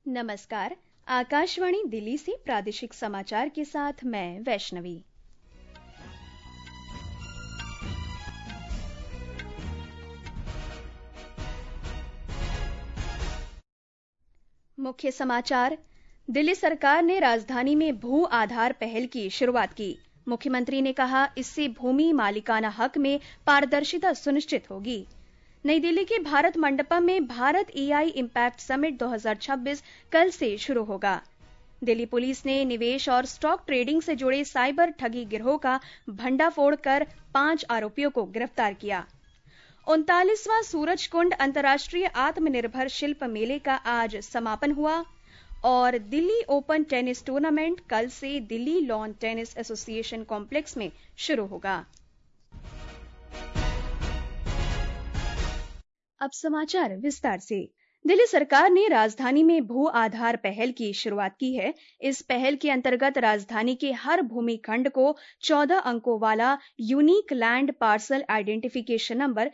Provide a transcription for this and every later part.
नमस्कार। आकाशवाणी दिल्ली से प्रादेशिक समाचार के साथ मैं वैष्णवी। मुख्य समाचार। दिल्ली सरकार ने राजधानी में भू आधार पहल की शुरुआत की। मुख्यमंत्री ने कहा, इससे भूमि मालिकाना हक में पारदर्शिता सुनिश्चित होगी। नई दिल्ली के भारत मंडपम में भारत एआई इम्पैक्ट समिट 2026 कल से शुरू होगा। दिल्ली पुलिस ने निवेश और स्टॉक ट्रेडिंग से जुड़े साइबर ठगी गिरोह का भंडाफोड़ कर 5 आरोपियों को गिरफ्तार किया। 39वां सूरजकुंड अंतर्राष्ट्रीय आत्मनिर्भर शिल्प मेले का आज समापन हुआ और दिल्ली ओपन टेनिस टूर्नामेंट कल से Delhi Lawn Tennis Association complex में शुरू होगा। अब समाचार विस्तार से। दिल्ली सरकार ने राजधानी में भू आधार पहल की शुरुआत की है। इस पहल के अंतर्गत राजधानी के हर भूमि खंड को 14 अंकों वाला unique land parcel identification number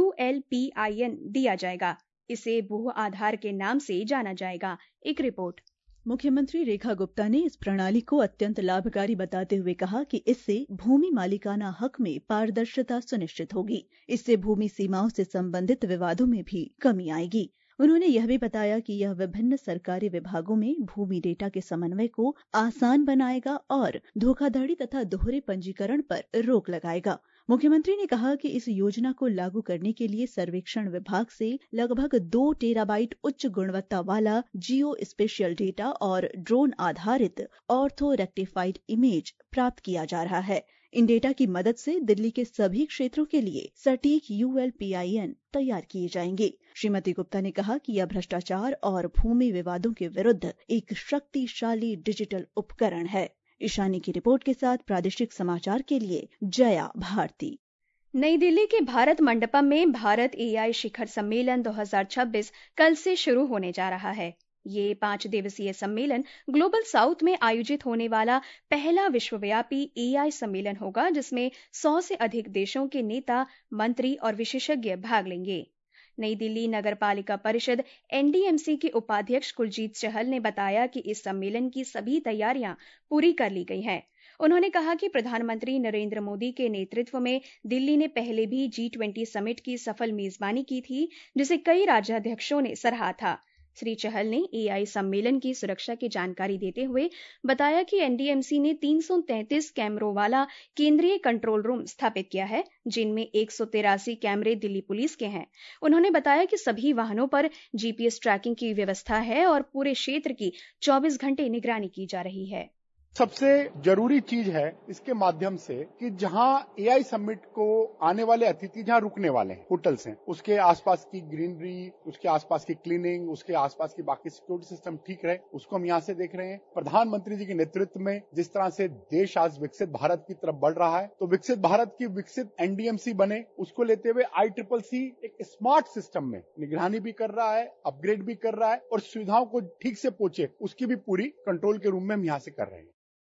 ULPIN दिया जाएगा। इसे भू आधार के नाम से जाना जाएगा। एक रिपोर्ट। मुख्यमंत्री रेखा गुप्ता ने इस प्रणाली को अत्यंत लाभकारी बताते हुए कहा कि इससे भूमि मालिकाना हक में पारदर्शिता सुनिश्चित होगी। इससे भूमि सीमाओं से संबंधित विवादों में भी कमी आएगी। उन्होंने यह भी बताया कि यह विभिन्न सरकारी विभागों में भूमि डेटा के समन्वय को आसान बनाएगा और धोखाधड़ी तथा दोहरे पंजीकरण पर रोक लगाएगा। मुख्यमंत्री ने कहा कि इस योजना को लागू करने के लिए सर्वेक्षण विभाग से लगभग 2 टेराबाइट उच्च गुणवत्ता वाला जियो स्पेशियल डेटा और ड्रोन आधारित ऑर्थो रेक्टिफाइड इमेज प्राप्त किया जा रहा है। इन डेटा की मदद से दिल्ली के सभी क्षेत्रों के लिए सटीक ULPIN तैयार किए जाएंगे। श्रीमती गुप्ता ने कहा कि यह भ्रष्टाचार और भूमि विवादों के विरुद्ध एक शक्तिशाली डिजिटल उपकरण है। ईशानी की रिपोर्ट के साथ प्रादेशिक समाचार के लिए जया भारती। नई दिल्ली के भारत मंडपम में भारत एआई शिखर सम्मेलन 2026 कल से शुरू होने जा रहा है। ये 5 दिवसीय सम्मेलन ग्लोबल साउथ में आयोजित होने वाला पहला विश्वव्यापी एआई सम्मेलन होगा, जिसमें 100 से अधिक देशों के नेता, मंत्री और विशेषज्ञ भाग लेंगे। नई दिल्ली नगर पालिका परिषद NDMC के उपाध्यक्ष कुलजीत चहल ने बताया कि इस सम्मेलन की सभी तैयारियां पूरी कर ली गई हैं। उन्होंने कहा कि प्रधानमंत्री नरेंद्र मोदी के नेतृत्व में दिल्ली ने पहले भी G20 समिट की सफल मेजबानी की थी, जिसे कई राज्याध्यक्षों ने सराहा था। श्री चहल ने एआई सम्मेलन की सुरक्षा की जानकारी देते हुए बताया कि NDMC ने 333 कैमरों वाला केंद्रीय कंट्रोल रूम स्थापित किया है, जिनमें 183 कैमरे दिल्ली पुलिस के हैं। उन्होंने बताया कि सभी वाहनों पर GPS ट्रैकिंग की व्यवस्था है और पूरे क्षेत्र की 24 घंटे निगरानी की जा रही है। सबसे जरूरी चीज है इसके माध्यम से कि जहां एआई समिट को आने वाले अतिथि जहां रुकने वाले हैं, होटल्स हैं, उसके आसपास की ग्रीनरी, उसके आसपास की क्लीनिंग, उसके आसपास की बाकी सिक्योरिटी सिस्टम ठीक रहे, उसको हम यहाँ से देख रहे हैं। प्रधानमंत्री जी के नेतृत्व में जिस तरह से देश आज विकसित भारत की तरफ बढ़ रहा है, तो विकसित भारत की विकसित NDMC बने, उसको लेते हुए ICCC एक स्मार्ट सिस्टम में निगरानी भी कर रहा है, अपग्रेड भी कर रहा है और सुविधाओं को ठीक से पहुंचे, उसकी भी पूरी कंट्रोल के रूम में हम यहाँ से कर रहे हैं।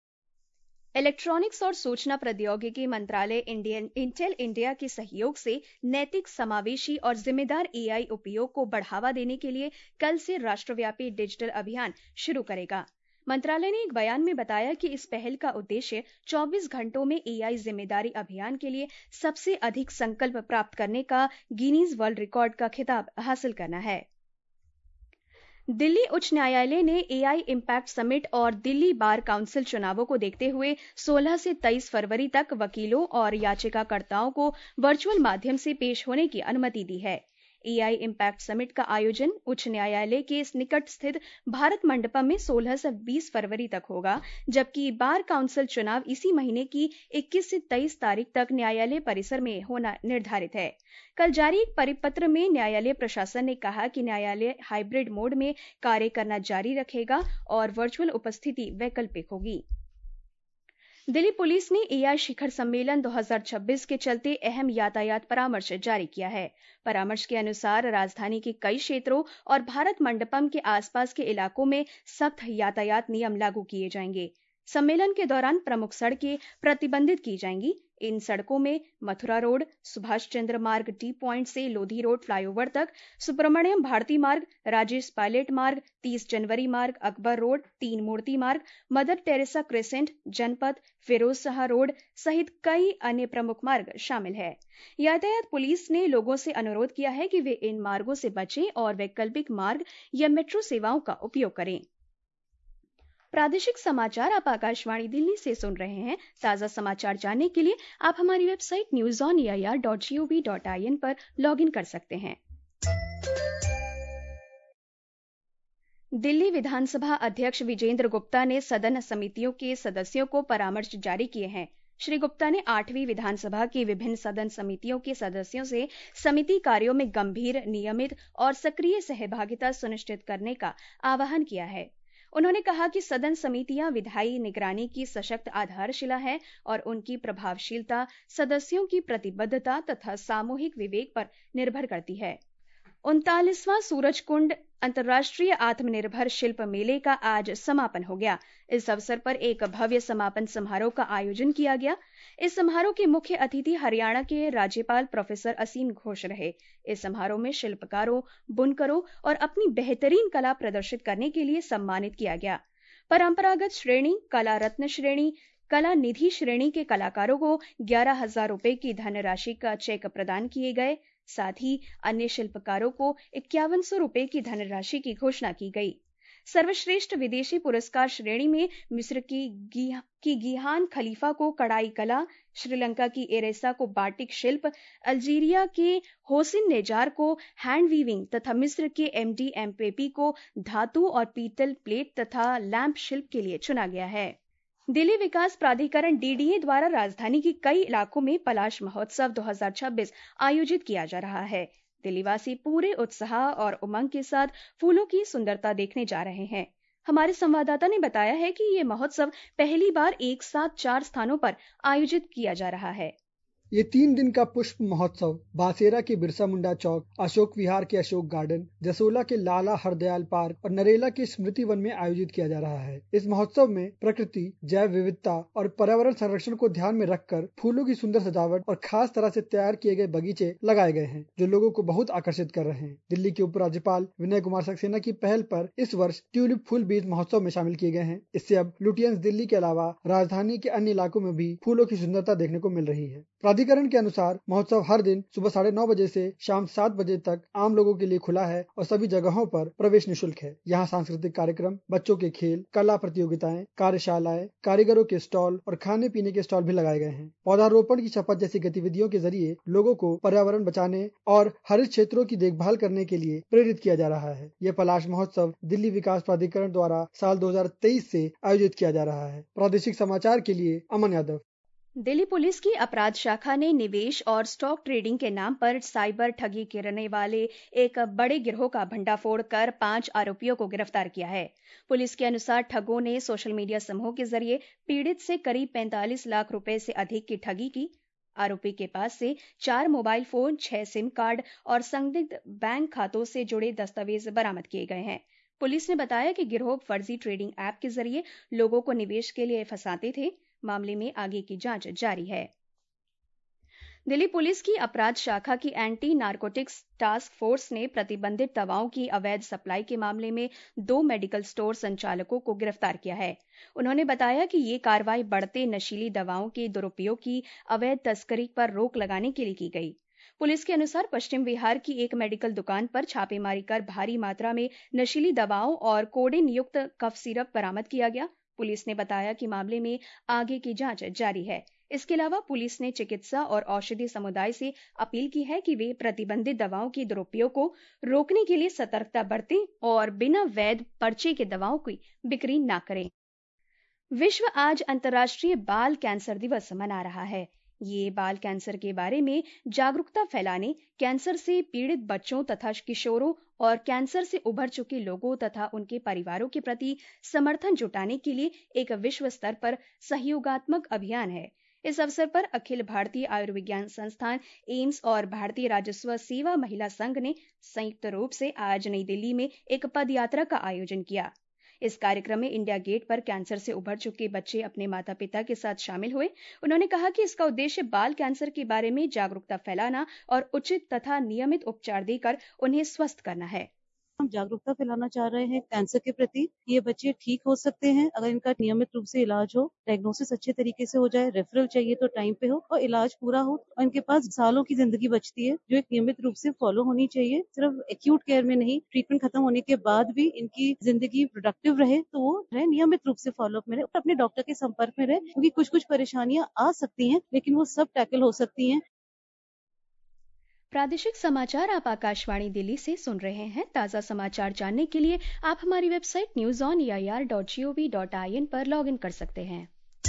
इलेक्ट्रॉनिक्स और सूचना प्रौद्योगिकी मंत्रालय इंटेल इंडिया के सहयोग से नैतिक, समावेशी और जिम्मेदार एआई उपयोग को बढ़ावा देने के लिए कल से राष्ट्रव्यापी डिजिटल अभियान शुरू करेगा। मंत्रालय ने एक बयान में बताया कि इस पहल का उद्देश्य 24 घंटों में एआई जिम्मेदारी अभियान के लिए सबसे अधिक संकल्प प्राप्त करने का गिनीज वर्ल्ड रिकॉर्ड का खिताब हासिल करना है। दिल्ली उच्च न्यायालय ने एआई इम्पैक्ट समिट और दिल्ली बार काउंसिल चुनावों को देखते हुए 16 से 23 फरवरी तक वकीलों और याचिकाकर्ताओं को वर्चुअल माध्यम से पेश होने की अनुमति दी है। एआई इम्पैक्ट समिट का आयोजन उच्च न्यायालय के निकट स्थित भारत मंडपम में 16 से 20 फरवरी तक होगा, जबकि बार काउंसिल चुनाव इसी महीने की 21 से 23 तारीख तक न्यायालय परिसर में होना निर्धारित है। कल जारी एक परिपत्र में न्यायालय प्रशासन ने कहा कि न्यायालय हाइब्रिड मोड में कार्य करना जारी रखेगा और वर्चुअल उपस्थिति वैकल्पिक होगी। दिल्ली पुलिस ने एआई शिखर सम्मेलन 2026 के चलते अहम यातायात परामर्श जारी किया है। परामर्श के अनुसार राजधानी के कई क्षेत्रों और भारत मंडपम के आसपास के इलाकों में सख्त यातायात नियम लागू किए जाएंगे। सम्मेलन के दौरान प्रमुख सड़कें प्रतिबंधित की जाएंगी। इन सड़कों में मथुरा रोड, सुभाष चंद्र मार्ग टी पॉइंट से लोधी रोड फ्लाईओवर तक, सुब्रमण्यम भारती मार्ग, राजेश पायलट मार्ग, 30 जनवरी मार्ग, Akbar road, 3 Murti Marg, Mother Teresa Crescent, Janpath, Firoz Shah Road सहित कई अन्य प्रमुख मार्ग शामिल है। यातायात पुलिस ने लोगों से अनुरोध किया है कि वे इन मार्गों से बचें और वैकल्पिक मार्ग या मेट्रो सेवाओं का उपयोग करें। प्रादेशिक समाचार आप आकाशवाणी दिल्ली से सुन रहे हैं। ताजा समाचार जानने के लिए आप हमारी वेबसाइट newsonair.gov.in पर लॉगिन कर सकते हैं। दिल्ली विधानसभा अध्यक्ष विजेंद्र गुप्ता ने सदन समितियों के सदस्यों को परामर्श जारी किए हैं। श्री गुप्ता ने 8वीं विधानसभा की विभिन्न सदन समितियों के सदस्यों से समिति कार्यों में गंभीर, नियमित और सक्रिय सहभागिता सुनिश्चित करने का आह्वान किया है। उन्होंने कहा कि सदन समितियां विधायी निगरानी की सशक्त आधारशिला है और उनकी प्रभावशीलता सदस्यों की प्रतिबद्धता तथा सामूहिक विवेक पर निर्भर करती है। 39वां सूरजकुंड अंतर्राष्ट्रीय आत्मनिर्भर शिल्प मेले का आज समापन हो गया। इस अवसर पर एक भव्य समापन समारोह का आयोजन किया गया। इस समारोह के मुख्य अतिथि हरियाणा के राज्यपाल प्रोफेसर असीम घोष रहे। इस समारोह में शिल्पकारों, बुनकरों और अपनी बेहतरीन कला प्रदर्शित करने के लिए सम्मानित किया गया। परंपरागत श्रेणी, कला रत्न श्रेणी, कला निधि श्रेणी के कलाकारों को 11,000 रुपए की धनराशि का चेक प्रदान किए गए। साथ ही अन्य शिल्पकारों को 5100 रुपए की धनराशि की घोषणा की गई। सर्वश्रेष्ठ विदेशी पुरस्कार श्रेणी में मिस्र की गिहान खलीफा को कढ़ाई कला, श्रीलंका की एरेसा को बाटिक शिल्प, अल्जीरिया के होसिन नेजार को हैंड वीविंग तथा मिस्र के एमडी एमपेपी को धातु और पीतल प्लेट तथा लैंप शिल्प के लिए चुना गया है। दिल्ली विकास प्राधिकरण डीडीए द्वारा राजधानी के कई इलाकों में पलाश महोत्सव 2026 आयोजित किया जा रहा है। दिल्लीवासी पूरे उत्साह और उमंग के साथ फूलों की सुंदरता देखने जा रहे हैं। हमारे संवाददाता ने बताया है कि ये महोत्सव पहली बार एक साथ 4 स्थानों पर आयोजित किया जा रहा है। ये 3 दिन का पुष्प महोत्सव बासेरा के बिरसा मुंडा चौक, अशोक विहार के अशोक गार्डन, जसोला के लाला हरदयाल पार्क और नरेला के स्मृति वन में आयोजित किया जा रहा है। इस महोत्सव में प्रकृति, जैव विविधता और पर्यावरण संरक्षण को ध्यान में रखकर फूलों की सुंदर सजावट और खास तरह से तैयार किए गए बगीचे लगाए गए हैं, जो लोगों को बहुत आकर्षित कर रहे हैं। दिल्ली के उपराज्यपाल विनय कुमार सक्सेना की पहल पर इस वर्ष ट्यूलिप फूल बीज महोत्सव में शामिल किए गए हैं। इससे अब लुटियंस दिल्ली के अलावा राजधानी के अन्य इलाकों में भी फूलों की सुंदरता देखने को मिल रही है। प्राधिकरण के अनुसार महोत्सव हर दिन सुबह 9:30 बजे से शाम 7 बजे तक आम लोगों के लिए खुला है और सभी जगहों पर प्रवेश निःशुल्क है। यहाँ सांस्कृतिक कार्यक्रम, बच्चों के खेल, कला प्रतियोगिताएं, कार्यशालाएं, कारीगरों के स्टॉल और खाने पीने के स्टॉल भी लगाए गए हैं। पौधारोपण की शपथ जैसी गतिविधियों के जरिए लोगों को पर्यावरण बचाने और हरित क्षेत्रों की देखभाल करने के लिए प्रेरित किया जा रहा है। यह पलाश महोत्सव दिल्ली विकास प्राधिकरण द्वारा साल 2023 से आयोजित किया जा रहा है। प्रादेशिक समाचार के लिए अमन यादव। दिल्ली पुलिस की अपराध शाखा ने निवेश और स्टॉक ट्रेडिंग के नाम पर साइबर ठगी करने वाले एक बड़े गिरोह का भंडाफोड़ कर 5 आरोपियों को गिरफ्तार किया है। पुलिस के अनुसार ठगों ने सोशल मीडिया समूह के जरिए पीड़ित से करीब 45 लाख रुपए से अधिक की ठगी की। आरोपी के पास से 4 मोबाइल फोन, 6 सिम कार्ड और संदिग्ध बैंक खातों से जुड़े दस्तावेज बरामद किए गए हैं। पुलिस ने बताया कि गिरोह फर्जी ट्रेडिंग ऐप के जरिए लोगों को निवेश के लिए फंसाते थे। मामले में आगे की जांच जारी है। दिल्ली पुलिस की अपराध शाखा की एंटी नारकोटिक्स टास्क फोर्स ने प्रतिबंधित दवाओं की अवैध सप्लाई के मामले में 2 मेडिकल स्टोर संचालकों को गिरफ्तार किया है। उन्होंने बताया कि ये कार्रवाई बढ़ते नशीली दवाओं के दुरुपयोग की अवैध तस्करी पर रोक लगाने के लिए की गई। पुलिस के अनुसार पश्चिम बिहार की एक मेडिकल दुकान पर छापेमारी कर भारी मात्रा में नशीली दवाओं और कोडेन युक्त कफ सिरप बरामद किया गया। पुलिस ने बताया कि मामले में आगे की जांच जारी है। इसके अलावा पुलिस ने चिकित्सा और औषधि समुदाय से अपील की है कि वे प्रतिबंधित दवाओं के दुरुपयोग को रोकने के लिए सतर्कता बरतें और बिना वैध पर्चे के दवाओं की बिक्री न करें। विश्व आज अंतर्राष्ट्रीय बाल कैंसर दिवस मना रहा है। ये बाल कैंसर के बारे में जागरूकता फैलाने, कैंसर से पीड़ित बच्चों तथा किशोरों और कैंसर से उभर चुके लोगों तथा उनके परिवारों के प्रति समर्थन जुटाने के लिए एक विश्व स्तर पर सहयोगात्मक अभियान है। इस अवसर पर अखिल भारतीय आयुर्विज्ञान संस्थान एम्स और भारतीय राजस्व सेवा महिला संघ ने संयुक्त रूप से आज नई दिल्ली में एक पदयात्रा का आयोजन किया। इस कार्यक्रम में इंडिया गेट पर कैंसर से उभर चुके बच्चे अपने माता पिता के साथ शामिल हुए। उन्होंने कहा कि इसका उद्देश्य बाल कैंसर के बारे में जागरूकता फैलाना और उचित तथा नियमित उपचार देकर उन्हें स्वस्थ करना है। हम जागरूकता फैलाना चाह रहे हैं कैंसर के प्रति। ये बच्चे ठीक हो सकते हैं अगर इनका नियमित रूप से इलाज हो, डायग्नोसिस अच्छे तरीके से हो जाए, रेफरल चाहिए तो टाइम पे हो और इलाज पूरा हो और इनके पास सालों की जिंदगी बचती है जो एक नियमित रूप से फॉलो होनी चाहिए। सिर्फ एक्यूट केयर में नहीं, ट्रीटमेंट खत्म होने के बाद भी इनकी जिंदगी प्रोडक्टिव रहे तो वो नियमित रूप से फॉलोअप में रहे और अपने डॉक्टर के संपर्क में रहे, क्योंकि कुछ परेशानियां आ सकती हैं लेकिन वो सब टैकल हो सकती हैं। प्रादेशिक समाचार आप आकाशवाणी दिल्ली से सुन रहे हैं। ताज़ा समाचार जानने के लिए आप हमारी वेबसाइट newsoneir.gov.in पर लॉगिन कर सकते हैं।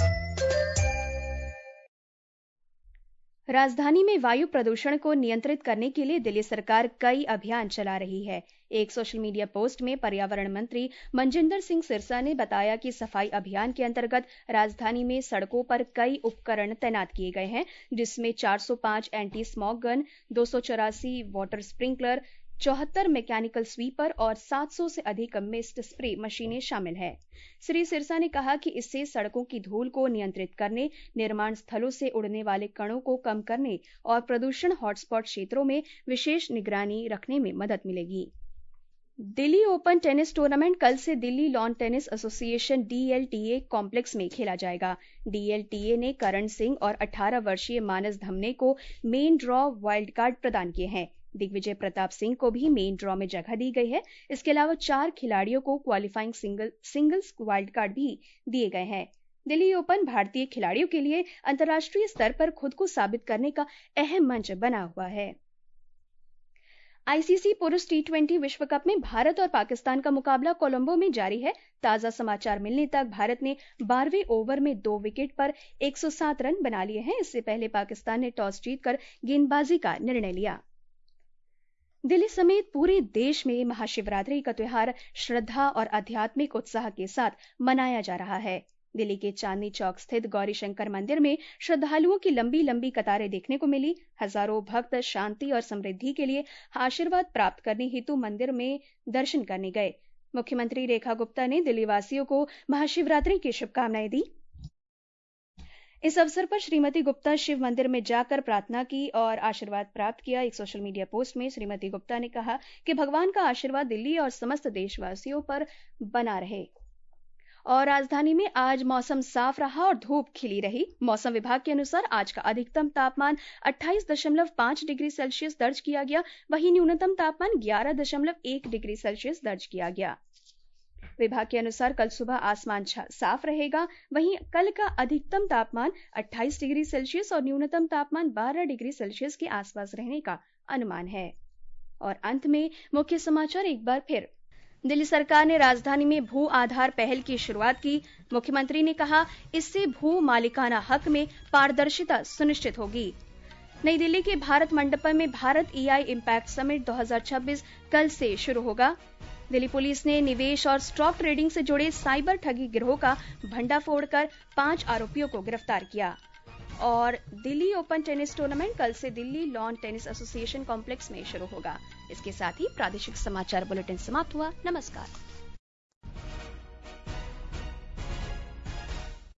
राजधानी में वायु प्रदूषण को नियंत्रित करने के लिए दिल्ली सरकार कई अभियान चला रही है। एक सोशल मीडिया पोस्ट में पर्यावरण मंत्री मनजिंदर सिंह सिरसा ने बताया कि सफाई अभियान के अंतर्गत राजधानी में सड़कों पर कई उपकरण तैनात किए गए हैं, जिसमें 405 anti smog gun, 284 water sprinkler, 74 mechanical sweeper और 700 से अधिक मिस्ट स्प्रे मशीनें शामिल हैं। श्री सिरसा ने कहा कि इससे सड़कों की धूल को नियंत्रित करने, निर्माण स्थलों से उड़ने वाले कणों को कम करने और प्रदूषण हॉटस्पॉट क्षेत्रों में विशेष निगरानी रखने में मदद मिलेगी। दिल्ली ओपन टेनिस टूर्नामेंट कल से Delhi Lawn Tennis Association DLTA complex में खेला जाएगा। DLTA ने करण सिंह और 18 वर्षीय मानस धमने को मेन ड्रॉ वाइल्ड कार्ड प्रदान किए हैं। दिग्विजय प्रताप सिंह को भी मेन ड्रॉ में जगह दी गई है। इसके अलावा 4 खिलाड़ियों को क्वालिफाइंग सिंगल्स वाइल्ड कार्ड भी दिए गए हैं। दिल्ली ओपन भारतीय खिलाड़ियों के लिए अंतर्राष्ट्रीय स्तर पर खुद को साबित करने का अहम मंच बना हुआ है। ICC पुरुष T20 विश्व कप में भारत और पाकिस्तान का मुकाबला कोलंबो में जारी है। ताजा समाचार मिलने तक भारत ने 12वें ओवर में 2 विकेट पर 107 रन बना लिए हैं। इससे पहले पाकिस्तान ने टॉस जीतकर गेंदबाजी का निर्णय लिया। दिल्ली समेत पूरे देश में महाशिवरात्रि का त्योहार श्रद्धा और आध्यात्मिक उत्साह के साथ मनाया जा रहा है। दिल्ली के चांदनी चौक स्थित गौरी शंकर मंदिर में श्रद्धालुओं की लंबी लंबी कतारें देखने को मिली। हजारों भक्त शांति और समृद्धि के लिए आशीर्वाद प्राप्त करने हेतु मंदिर में दर्शन करने गए। मुख्यमंत्री रेखा गुप्ता ने दिल्ली वासियों को महाशिवरात्रि की शुभकामनाएं दी। इस अवसर पर श्रीमती गुप्ता शिव मंदिर में जाकर प्रार्थना की और आशीर्वाद प्राप्त किया। एक सोशल मीडिया पोस्ट में श्रीमती गुप्ता ने कहा कि भगवान का आशीर्वाद दिल्ली और समस्त देशवासियों पर बना रहे। और राजधानी में आज मौसम साफ रहा और धूप खिली रही। मौसम विभाग के अनुसार आज का अधिकतम तापमान 28.5 डिग्री सेल्सियस दर्ज किया गया, वहीं न्यूनतम तापमान 11.1 डिग्री सेल्सियस दर्ज किया गया। विभाग के अनुसार कल सुबह आसमान साफ रहेगा, वहीं कल का अधिकतम तापमान 28 डिग्री सेल्सियस और न्यूनतम तापमान 12 डिग्री सेल्सियस के आसपास रहने का अनुमान है। और अंत में मुख्य समाचार एक बार फिर। दिल्ली सरकार ने राजधानी में भू आधार पहल की शुरुआत की। मुख्यमंत्री ने कहा, इससे भू मालिकाना हक में पारदर्शिता सुनिश्चित होगी। नई दिल्ली के भारत मंडपम में भारत EI इम्पैक्ट समिट 2026 कल से शुरू होगा। दिल्ली पुलिस ने निवेश और स्टॉक ट्रेडिंग से जुड़े साइबर ठगी गिरोह का भंडाफोड़ कर 5 आरोपियों को गिरफ्तार किया। और दिल्ली ओपन टेनिस टूर्नामेंट कल से Delhi Lawn Tennis Association complex में शुरू होगा। इसके साथ ही प्रादेशिक समाचार बुलेटिन समाप्त हुआ। नमस्कार।